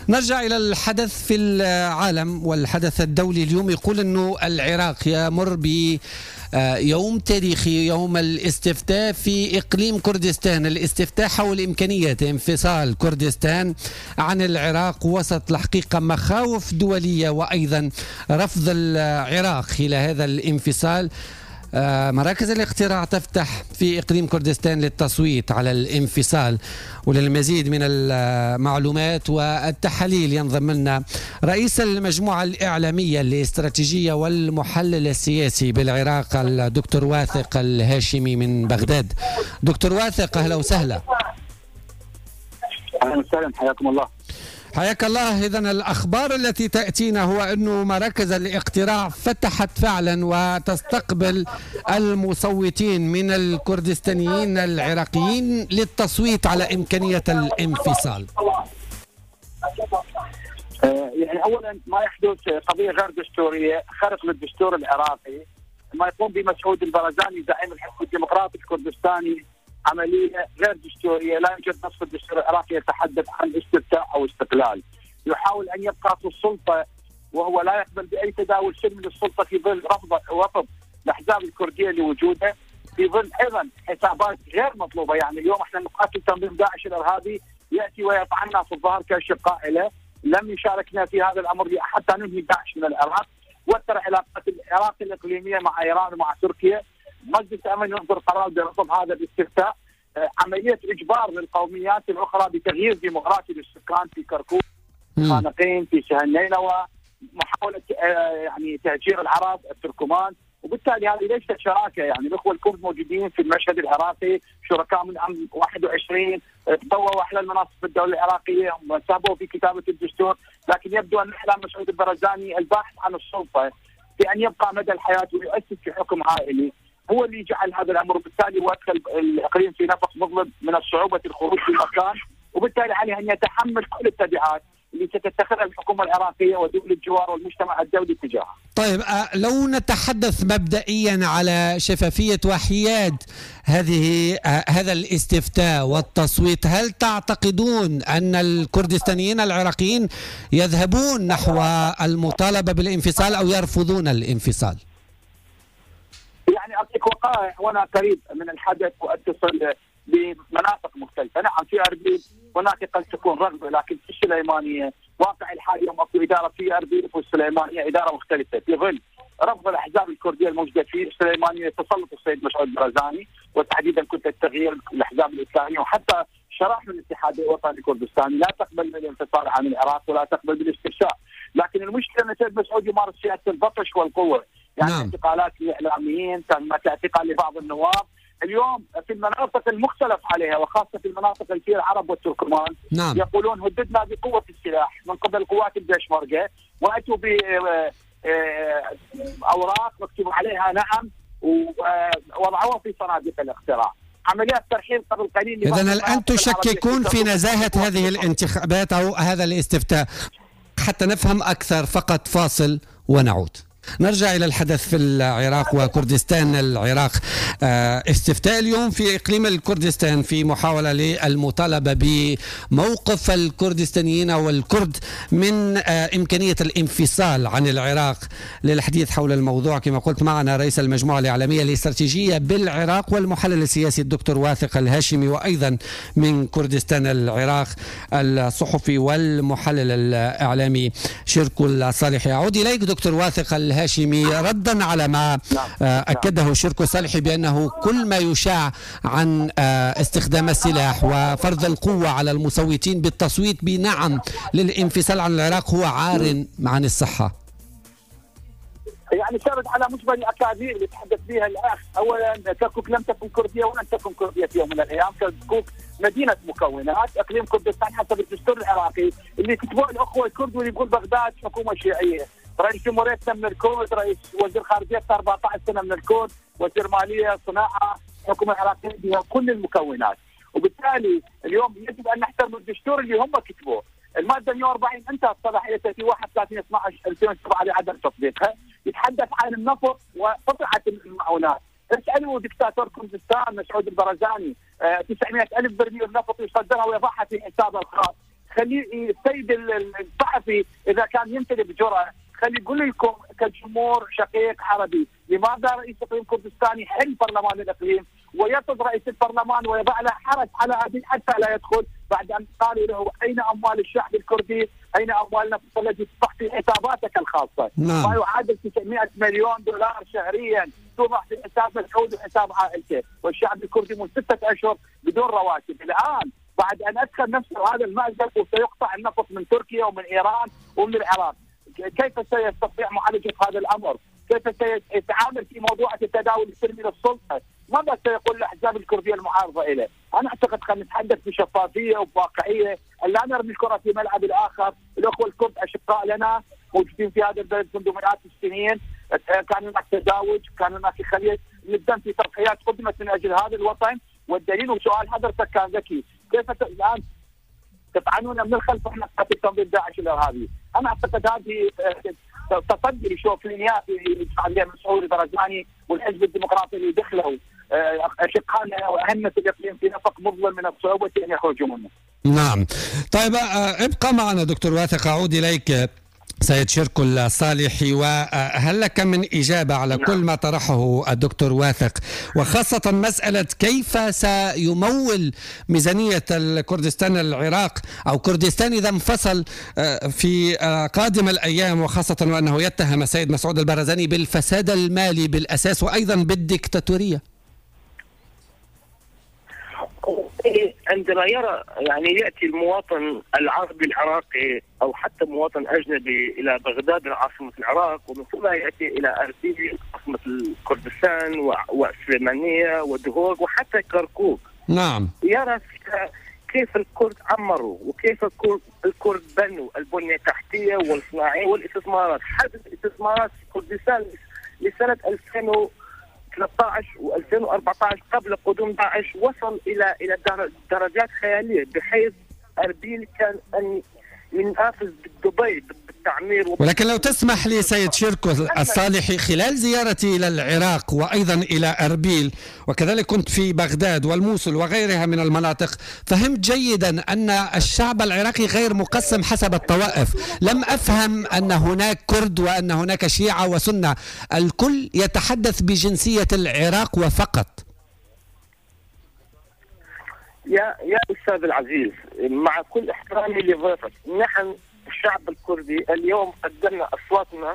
نرجع إلى الحدث في العالم والحدث الدولي اليوم. يقول أنه العراق يمر بيوم تاريخي، يوم الاستفتاء في إقليم كردستان، الاستفتاء حول إمكانية انفصال كردستان عن العراق وسط الحقيقة مخاوف دولية وأيضا رفض العراق إلى هذا الانفصال. مراكز الاقتراع تفتح في إقليم كردستان للتصويت على الانفصال. وللمزيد من المعلومات والتحاليل ينضم لنا رئيس المجموعة الإعلامية الاستراتيجية والمحلل السياسي بالعراق الدكتور واثق الهاشمي من بغداد. دكتور واثق، أهلا وسهلا. أهلا وسهلا، حياكم الله. حياك الله. إذن الأخبار التي تأتينا هو أنه مراكز الاقتراع فتحت فعلا وتستقبل المصوتين من الكردستانيين العراقيين للتصويت على إمكانية الانفصال. يعني أولا ما يحدث قضية غير دستورية، خرق للدستور العراقي. ما يقوم بمسعود البرزاني زعيم الحزب الديمقراطي الكردستاني عملية غير دستورية. لا يوجد نص في الدستور العراقي يتحدث عن استفتاء أو استقلال. يحاول أن يبقى في السلطة وهو لا يقبل بأي تداول سلمي للسلطة في ظل رفض الأحزاب الكردية لوجوده، في ظل أيضا حسابات غير مطلوبة. يعني اليوم احنا نقاتل تنظيم داعش الإرهابي يأتي ويطعنا في الظهر كأشقاء له. لم يشاركنا في هذا الأمر حتى ننهي داعش من العراق. وتر علاقات العراق الإقليمية مع إيران ومع تركيا. مجلس الأمن يصدر قرار برفض هذا الاستفتاء. عملية إجبار للقوميات الأخرى بتغيير ديمقراطي للسكان في كركوك، خانقين، في سهل نينوى، محاولة يعني تهجير العرب التركمان. وبالتالي هذه ليست شراكة. يعني الأخوة الكرد موجودين في المشهد العراقي، شركاء من عام 21، تبوأوا أحلى المناصب في الدولة العراقية، ساهموا في كتابة الدستور. لكن يبدو أن أحلام مسعود البرزاني الباحث عن السلطة بأن يبقى مدى الحياة ويؤسس في حكم عائلي هو اللي جعل هذا الامر. بالتالي وادخل الاقليم في نفق مظلم من الصعوبه الخروج في المكان، وبالتالي عليه ان يتحمل كل التبعات اللي ستتخذها الحكومه العراقيه ودول الجوار والمجتمع الدولي تجاهها. طيب، لو نتحدث مبدئيا على شفافيه وحياد هذا الاستفتاء والتصويت، هل تعتقدون ان الكردستانيين العراقيين يذهبون نحو المطالبه بالانفصال او يرفضون الانفصال؟ يعني اعطيك وقائع وانا قريب من الحدث واتصل بمناطق مختلفه. نعم في اربيل هناك قد تكون رغبه، لكن في السليمانيه واقع الحال اليوم اكو اداره في اربيل والسليمانيه اداره مختلفه في ظل رفض الاحزاب الكرديه الموجوده في السليمانيه، تسلط السيد مسعود البرزاني وتحديدا كتله التغيير الاحزاب الاسلاميه وحتى شرائح من الاتحاد الوطني الكردستاني لا تقبل بالانفصال عن العراق ولا تقبل بالاستفساء. لكن المشكله ان السيد مسعود يمارس سياسه البطش والقوه. يعني اعتقالات لاعلاميين، تم اعتقال لبعض النواب اليوم في المناطق المختلف عليها وخاصه في المناطق اللي فيها العرب والتركمان. يقولون هددنا بقوه السلاح من قبل قوات البيشمركه واتوا باوراق مكتوب عليها نعم ووضعوها في صناديق الاقتراع. عمليات ترحيل قبل قليل. اذا الان تشككون في نزاهه هذه الانتخابات او هذا الاستفتاء؟ حتى نفهم اكثر فقط فاصل ونعود. نرجع إلى الحدث في العراق وكردستان العراق. استفتاء اليوم في إقليم الكردستان في محاولة للمطالبة بموقف الكردستانيين والكرد من إمكانية الانفصال عن العراق. للحديث حول الموضوع كما قلت معنا رئيس المجموعة الإعلامية الاستراتيجية بالعراق والمحلل السياسي الدكتور واثق الهاشمي، وأيضا من كردستان العراق الصحفي والمحلل الإعلامي شركو الصالحي. أعود إليك دكتور واثق الهاشمي ردا على ما أكده شركو الصالحي بأنه كل ما يشاع عن استخدام السلاح وفرض القوة على المصوتين بالتصويت بنعم للانفصال عن العراق هو عار عن الصحة. يعني سرد على مجمل الأكاذيب اللي تحدث بها الأخ. أولا كركوك لم تكن كردية ولن تكن كردية في يوم من الأيام. كركوك مدينة مكونات، إقليم كردستان حسب الدستور العراقي اللي كتبوه الأخوة الكرد واللي يقول بغداد حكومة شيعية. رئيس جمهورية من الكرد، رئيس وزير خارجية 14 سنة من الكرد، وزير مالية، صناعة، حكومة عراقية بها كل المكونات. وبالتالي اليوم يجب أن نحترم الدستور اللي هم كتبوه. المادة 140 انتهت صلاحيتها في 31/12/2007 لعدم تطبيقها. يتحدث عن النفط وقطعة المعونات. اسألوا دكتاتور كردستان مسعود البرزاني 900,000 برميل نفط يصدرها ويضعها في حسابه الخاص خلي السيد الصحفي اذا كان يمتلئ بجرأة خلي يقول لكم كجمهور شقيق عربي، لماذا رئيس اقليم كردستان يحل برلمان الاقليم ويطرد رئيس البرلمان ويضع له حرج على ابي حتى لا يدخل، بعد ان قالوا له اين اموال الشعب الكردي؟ اين اموال نفط التي تضع في حساباتك الخاصه؟ ما يعادل 900 مليون دولار شهريا توضع في حساب مسعود وحساب عائلته، والشعب الكردي من 6 اشهر بدون رواتب. الان بعد ان ادخل نفسه هذا المأزق وسيقطع النفط من تركيا ومن ايران ومن العراق، كيف سيستطيع معالجه هذا الامر؟ كيف سيتعامل في موضوع التداول السلمي للسلطه؟ ماذا سيقول الاحزاب الكرديه المعارضه اليه؟ انا اعتقد خلينا نتحدث بشفافيه وبواقعيه، لا نرمي الكره في ملعب الاخر. الاخوه الكرد اشقاء لنا موجودين في هذا البلد منذ مئات السنين، كان هناك تزاوج، كان هناك خليه الدم في تضحيات قدمت من اجل هذا الوطن، والدليل وسؤال حضرتك كان ذكي، كيف الان تطعنون من الخلف احنا في تنظيم داعش الارهابي؟ انا اعتقد هذه تصدي لشوفينيات عليه مسعود البرزاني والحزب الديمقراطي اللي دخلوا اشقائنا وأهمة الاقليم في نفق مظلم من الصعوبة ان يخرجوا منه. نعم. طيب ابقى معنا دكتور واثق، اعود اليك سيد شركو الصالحي، وهل لك من إجابة على كل ما طرحه الدكتور واثق، وخاصة مسألة كيف سيمول ميزانية الكردستان العراق أو كردستان إذا انفصل في قادم الأيام، وخاصة وأنه يتهم السيد مسعود البرزاني بالفساد المالي بالأساس وأيضا بالديكتاتورية؟ عندما يرى يأتي المواطن العربي العراقي أو حتى مواطن أجنبي إلى بغداد عاصمة العراق، ومن ثم يأتي إلى أربيل عاصمة الكردستان والسليمانية ودهوك وحتى كركوك، نعم، يرى كيف الكرد عمروا وكيف الكرد بنوا البنية التحتية والصناعية والاستثمارات. حدث الاستثمارات في كردستان لسنة 2013 و2014 قبل قدوم داعش وصل الى درجات خياليه، بحيث اربيل كان ان ينافس بدبي بالتعمير. ولكن لو تسمح لي سيد شركو الصالحي، خلال زيارتي الى العراق وايضا الى اربيل وكذلك كنت في بغداد والموصل وغيرها من المناطق، فهمت جيدا ان الشعب العراقي غير مقسم حسب الطوائف. لم افهم ان هناك كرد وان هناك شيعة وسنة، الكل يتحدث بجنسية العراق وفقط. يا أستاذ العزيز، مع كل احترامي لضيفك، نحن الشعب الكردي اليوم قدمنا أصواتنا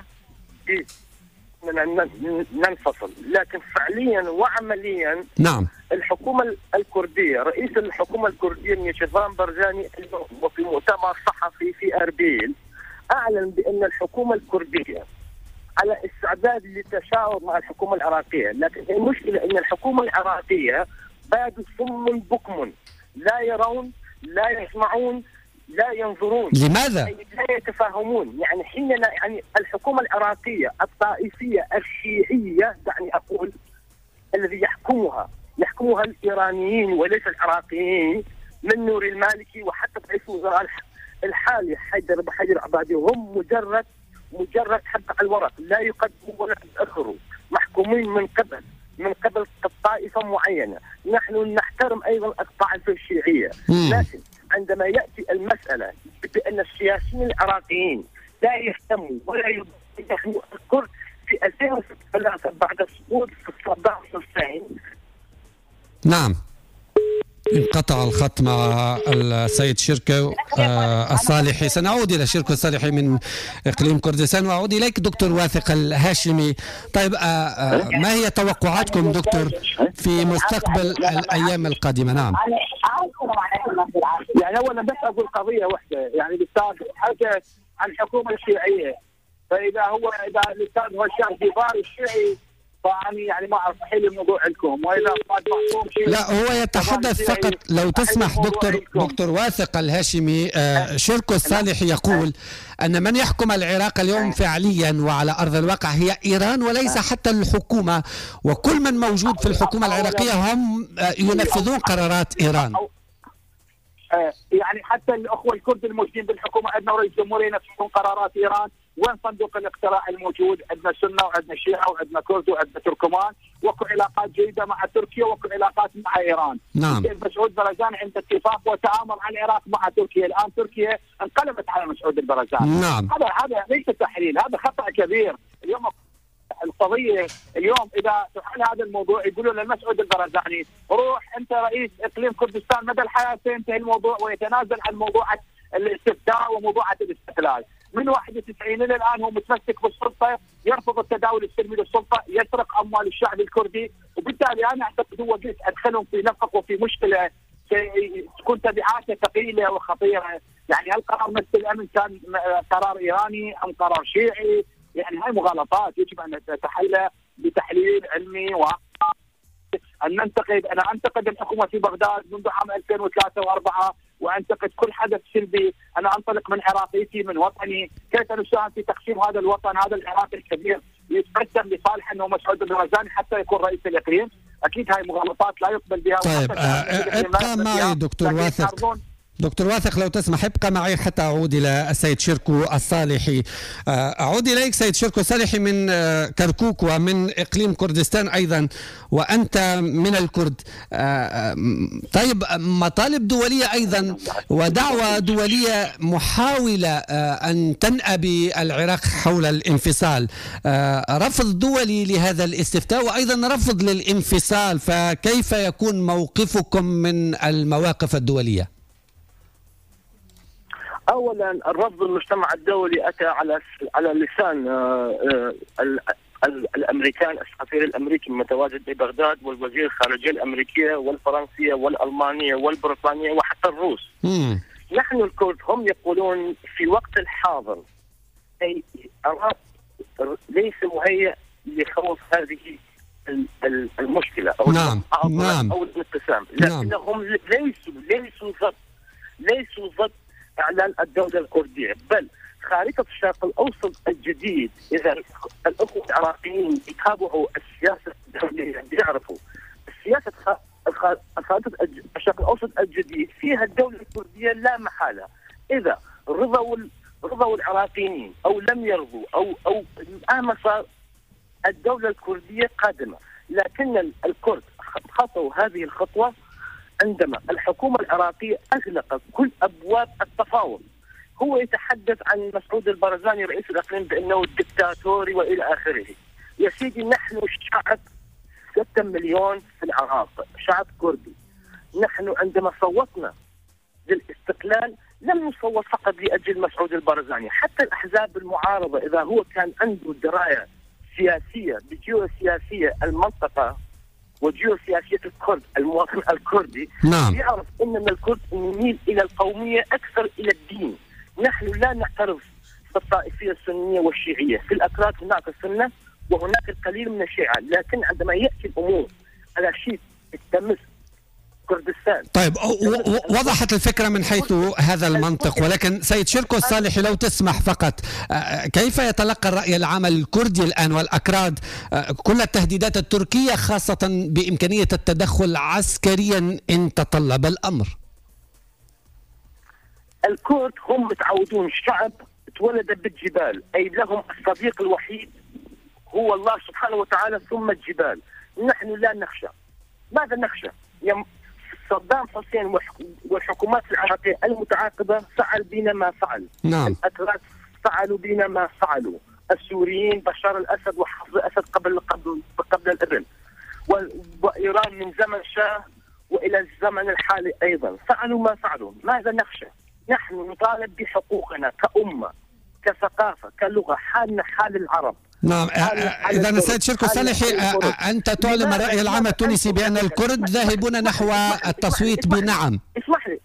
ننفصل، لكن فعليا وعمليا نعم الحكومة الكردية، رئيس الحكومة الكردية نيشيفان برزاني وفي مؤتمر صحفي في أربيل أعلن بأن الحكومة الكردية على استعداد للتشاور مع الحكومة العراقية، لكن المشكلة أن الحكومة العراقية بادوا صم بكم، لا يرون لا يسمعون لا ينظرون. لماذا؟ لا يتفاهمون. حيننا الحكومة العراقية الطائفية الشيعية أقول الذي يحكمها الإيرانيين وليس العراقيين، من نور المالكي وحتى رئيس الوزراء الحالي حيدر عبادي، هم مجرد حب على الورق، لا يقدموا ولا يؤخروا، محكومين من قبل طائفة معينة. نحن نحترم أيضا الطائفة الشيعية، لكن عندما يأتي المسألة بأن السياسيين العراقيين لا يهتموا ولا يدخلوا الكرد في 2003 بعد سقوط صدام حسين. نعم، انقطع الخط مع السيد شركو الصالحي. سنعود إلى شركو الصالحي من إقليم كردستان وأعود إليك دكتور واثق الهاشمي. طيب ما هي توقعاتكم دكتور في مستقبل الأيام القادمة؟ نعم، أولا بس أقول قضية واحدة، الأستاذ حكى عن الحكومة الشيعية، فإذا الأستاذ هو الشيعي الشيعي فأني ما أعرف حل الموضوع عندكم، وإذا لا هو يتحدث فقط. لو تسمح دكتور واثق الهاشمي، شركو الصالحي يقول أن من يحكم العراق اليوم فعليا وعلى أرض الواقع هي إيران وليس حتى الحكومة، وكل من موجود في الحكومة العراقية هم ينفذون قرارات إيران. حتى الأخوة الكرد الموجودين بالحكومة، عندنا رئيس جمهورية ينفذون قرارات إيران. وين صندوق الاقتراع الموجود؟ عندنا سنة وعندنا شيعة وعندنا كرد وعندنا تركمان وكو علاقات جيده مع تركيا وكو علاقات مع ايران. نعم. مسعود برزاني عنده اتفاق وتآمر على العراق مع تركيا، الان تركيا انقلبت على مسعود البرزاني. نعم. هذا ليس تحليل، هذا خطا كبير. اليوم القضيه اليوم اذا تحل هذا الموضوع يقولوا للمسعود البرزاني روح انت رئيس اقليم كردستان مدى الحياه، سينتهي الموضوع ويتنازل عن موضوع الاستفتاء وموضوع الاستقلال. من 91 الى الان هو متمسك بالسلطه، يرفض التداول السلمي للسلطه، يسرق اموال الشعب الكردي، وبالتالي انا اعتقد هو قلت ادخلهم في نفق وفي مشكله تكون تبعاته ثقيله وخطيره. يعني هل قرار مجلس الامن كان قرار ايراني ام قرار شيعي؟ يعني هاي مغالطات يجب ان نتحلى بتحليل علمي أن ننتقد. أنا أنتقد الحكومة في بغداد منذ عام 2003 و4 وأنتقد كل حدث سلبي. أنا أنطلق من عراقيتي من وطني، كيف نساهم في تقسيم هذا الوطن، هذا العراق الكبير يتقدم لصالح أنه مسعود البرزاني حتى يكون رئيس الإقليم. أكيد هاي مغالطات لا يقبل بها. طيب ابقى معي دكتور واثق. دكتور واثق لو تسمح ابقى معي حتى أعود إلى السيد شركو الصالحي. أعود إليك سيد شركو الصالحي من كركوك ومن إقليم كردستان أيضا، وأنت من الكرد. طيب مطالب دولية أيضا ودعوة دولية محاولة أن تنأى بالعراق حول الانفصال، رفض دولي لهذا الاستفتاء وأيضا رفض للانفصال، فكيف يكون موقفكم من المواقف الدولية؟ اولا الرفض المجتمع الدولي اتى على لسان الامريكان، السفير الامريكي المتواجد ببغداد والوزير الخارجيه الامريكيه والفرنسيه والالمانيه والبريطانيه وحتى الروس. نحن الكرد هم يقولون في وقت الحاضر اي العراق ليس مهيئ لخوض هذه المشكله او او الانقسام، لكنهم ليسوا ضد اعلان الدوله الكرديه، بل خارطه الشرق الاوسط الجديد. اذا الاخوه العراقيين يتابعوا السياسه الدوليه بيعرفوا السياسه خارطه الشرق الاوسط الجديد فيها الدوله الكرديه لا محاله. اذا رضوا العراقيين او لم يرضوا او مهما صار الدوله الكرديه قادمه، لكن الكرد خطوا هذه الخطوه عندما الحكومة العراقية أغلقت كل أبواب التفاوض. هو يتحدث عن مسعود البرزاني رئيس الإقليم بأنه دكتاتوري وإلى آخره. يا سيدي نحن شعب 6 مليون في العراق، شعب كردي. نحن عندما صوتنا للاستقلال لم نصوت فقط لأجل مسعود البرزاني، حتى الأحزاب المعارضة إذا هو كان عنده دراية سياسية بجيوسياسية المنطقة وجيوسياسية الكرد، المواطن الكردي يعرف أننا الكرد نميل إلى القومية أكثر إلى الدين. نحن لا نعترف بالطائفية السنية والشيعية، في الأكراد هناك السنة وهناك القليل من الشيعة، لكن عندما يأتي الأمور على شيء تمس كردستان. طيب وضحت الفكرة من حيث هذا المنطق، ولكن سيد شركو الصالحي لو تسمح فقط، كيف يتلقى الرأي العام الكردي الآن والأكراد كل التهديدات التركية خاصة بإمكانية التدخل عسكريا إن تطلب الأمر؟ الكرد هم متعودون شعب تولد بالجبال، أي لهم الصديق الوحيد هو الله سبحانه وتعالى ثم الجبال. نحن لا نخشى. ماذا نخشى؟ صدام حسين والحكومات العراقية المتعاقبة فعل بنا ما فعل. الأتراك فعلوا بنا ما فعلوا. السوريين بشار الأسد وحفظ الأسد قبل الإبن، وإيران من زمن شاه وإلى الزمن الحالي أيضا فعلوا ما فعلوا. ماذا نخشى؟ نحن نطالب بحقوقنا كأمة، كثقافة، كلغة، حالنا حال العرب. نعم. إذا السيد شركو الصالحي أنت تعلم الرأي العام التونسي بأن الكرد ذاهبون نحو التصويت بنعم. اسمح لي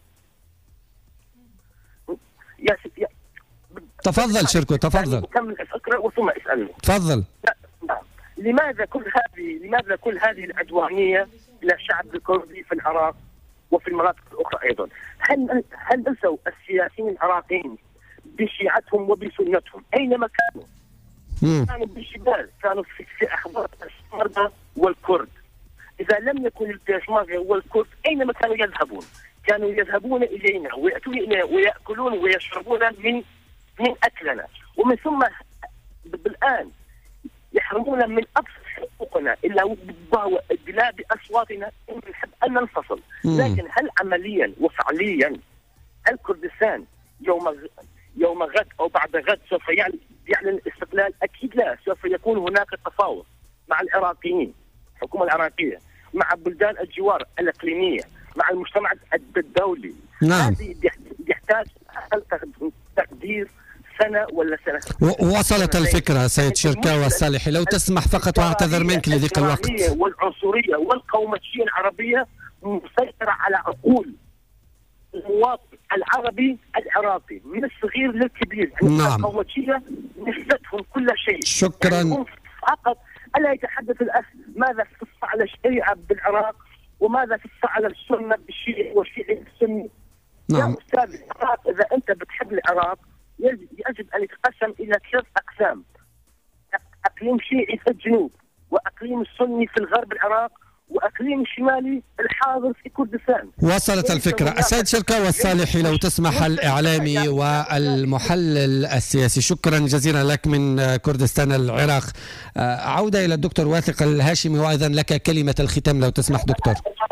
تفضل شركو تفضل. كمل الفكرة وثم اسألني. تفضل. لماذا كل هذه العدوانية إلى الشعب الكردي في العراق وفي المناطق الأخرى أيضا؟ هل نسوا السياسيين العراقيين بشيعتهم وبسنتهم أينما كانوا؟ كانوا بالجبال، كانوا في أحضان البيشمركة والكرد. إذا لم يكن البيشمركة والكرد أينما كانوا يذهبون؟ كانوا يذهبون إلينا ويأتون إلينا ويأكلون ويشربون من أكلنا، ومن ثم بالآن يحرمون من أبسط حقوقنا إلا وهو إدلاء بأصواتنا إن نحب أن ننفصل. لكن هل عمليا وفعليا هل كردستان يوم غد أو بعد غد سوف يعلن الاستقلال؟ أكيد لا. سوف يكون هناك تفاوض مع العراقيين، الحكومة العراقية، مع بلدان الجوار الإقليمية، مع المجتمع الدولي. نعم. هذه يحتاج تقدير سنة ولا سنة. وصلت الفكرة سيد شركاوى الصالحي. لو تسمح فقط وأعتذر منك لضيق الوقت. والعنصرية والقومية العربية مسيطرة على عقول المواطن العربي العراقي من الصغير للكبير. نعم. القومية نسبتهم كل شيء. شكرا. يعني فقط ألا يتحدث الأخ ماذا تفعل الشيعة بالعراق وماذا تفعل السنة بالشيعي والشيعي بالسني. نعم. يا أستاذ العراق، إذا أنت بتحب العراق يجب أن يتقسم إلى 3 أقسام: أقليم شيعي في الجنوب، وأقليم السني في الغرب العراق، وأقليم شمالي الحاضر في كردستان. وصلت الفكرة. السيد شركاوى الصالحي، لو تسمح، الإعلامي والمحلل السياسي، شكرا جزيلا لك من كردستان العراق. عودة إلى الدكتور واثق الهاشمي، وأيضا لك كلمة الختام لو تسمح دكتور.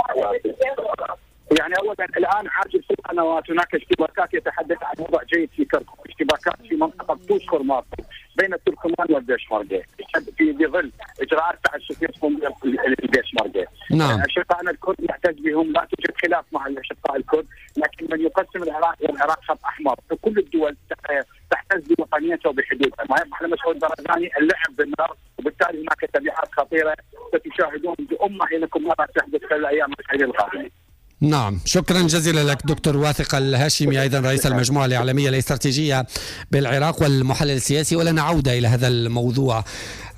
يعني اولا الان عاجل 6 سنوات هناك اشتباكات يتحدث عن وضع جيد في كركوك، اشتباكات في منطقه توشكر ماركو بين التركمان والبيشمركه في ظل اجراءات تعسفيه البيشمركه. نعم. اشقائنا الكرد نعتز بهم، لا توجد خلاف مع الاشقاء الكرد، لكن من يقسم العراق والعراق خط احمر. فكل الدول تحتز بوطنيتها وبحدودها. ما يفعل مسعود برزاني اللعب بالنار، وبالتالي هناك تبعات خطيره ستشاهدون بامه انكم ماذا تحدث خلال الايام القادمه. نعم، شكرا جزيلا لك دكتور واثق الهاشمي، أيضا رئيس المجموعة الإعلامية الاستراتيجية بالعراق والمحلل السياسي. ولنا عودة إلى هذا الموضوع.